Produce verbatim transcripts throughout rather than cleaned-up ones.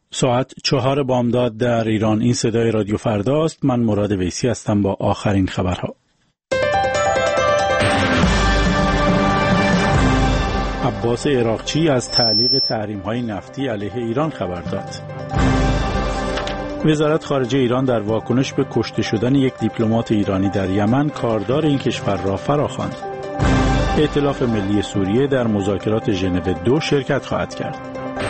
ساعت چهار بامداد در ایران. این صدای رادیو فرداست. من مراد ویسی هستم با آخرین خبرها. عباس عراقچی از تعلیق تحریم‌های نفتی علیه ایران خبر داد. وزارت خارجه ایران در واکنش به کشته شدن یک دیپلمات ایرانی در یمن کاردار این کشور را فراخواند. ائتلاف ملی سوریه در مذاکرات ژنو دو شرکت خواهد کرد.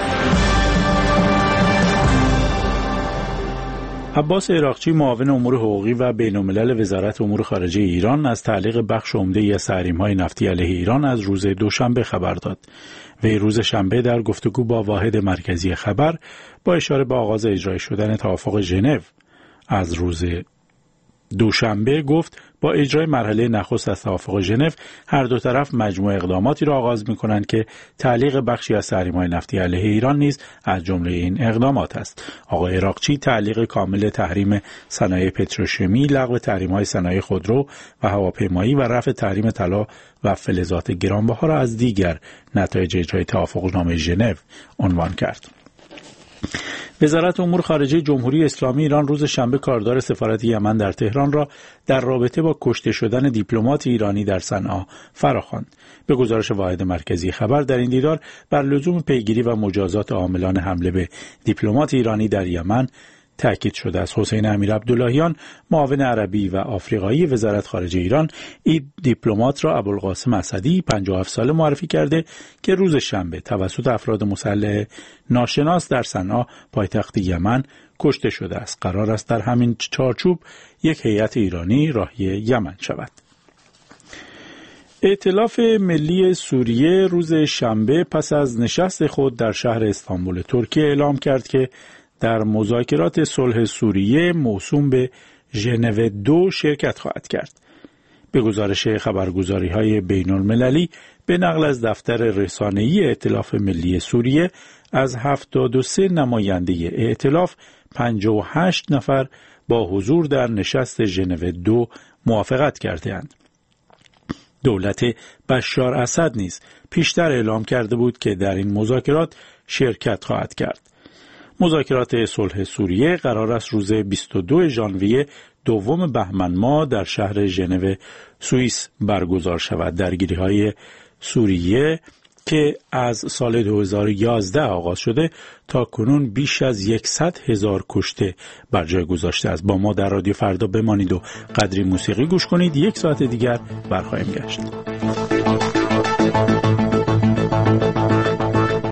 عباس عراقچی معاون امور حقوقی و بین‌الملل وزارت امور خارجه ایران از تعلیق بخش عمده‌ای از تحریم‌های نفتی علیه ایران از روز دوشنبه خبر داد. وی روز شنبه در گفتگو با واحد مرکزی خبر با اشاره به آغاز اجرای شدن توافق ژنو از روز دوشنبه گفت با اجرای مرحله نخست از توافق ژنو هر دو طرف مجموعه اقداماتی را آغاز می‌کنند که تعلیق بخشی از تحریم‌های نفتی علیه ایران نیز از جمله این اقدامات است. آقای عراقچی تعلیق کامل تحریم صنایع پتروشیمی، لغو تحریم‌های صنایع خودرو و هواپیمایی و رفع تحریم طلا و فلزات گرانبها را از دیگر نتایج اجرای توافقنامه ژنو عنوان کرد. وزارت امور خارجه جمهوری اسلامی ایران روز شنبه کاردار سفارت یمن در تهران را در رابطه با کشته شدن دیپلمات ایرانی در صنعا فراخواند. به گزارش واحد مرکزی خبر در این دیدار بر لزوم پیگیری و مجازات عاملان حمله به دیپلمات ایرانی در یمن تأکید شده است. حسین امیر عبداللهیان معاون عربی و آفریقایی وزارت خارجه ایران این دیپلمات را ابوالقاسم اسدی پنجاه و هفت ساله معرفی کرده که روز شنبه توسط افراد مسلح ناشناس در صنعا پایتخت یمن کشته شده است. قرار است در همین چارچوب یک هیئت ایرانی راهی یمن شود. ائتلاف ملی سوریه روز شنبه پس از نشست خود در شهر استانبول ترکیه اعلام کرد که در مذاکرات صلح سوریه موسوم به ژنو دو شرکت خواهد کرد. به گزارش خبرگزاری‌های بین‌المللی به نقل از دفتر رسانه‌ای ائتلاف ملی سوریه از هفتاد و سه نماینده ائتلاف پنجاه و هشت نفر با حضور در نشست ژنو دو موافقت کرده‌اند. دولت بشار اسد نیز پیشتر اعلام کرده بود که در این مذاکرات شرکت خواهد کرد. مذاکرات صلح سوریه قرار است روز بیست و دو ژانویه دوم بهمن ماه در شهر ژنو سوئیس برگزار شود. درگیری‌های سوریه که از سال دو هزار و یازده آغاز شده تا کنون بیش از صد هزار کشته بر جای گذاشته است. با ما در رادیو فردا بمانید و قدری موسیقی گوش کنید. یک ساعت دیگر برخواهیم گشت.